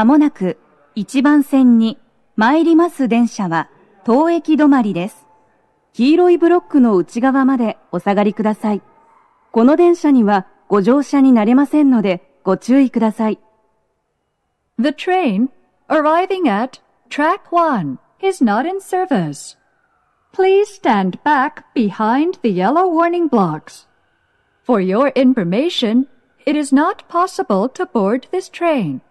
まもなく1番線に参ります電車は当駅止まりです。黄色いブロックの内側までお下がりください。この電車にはご乗車になれませんのでご注意ください。 The train arriving at track 1 is not in service. Please stand back behind the yellow warning blocks. For your information, it is not possible to board this train.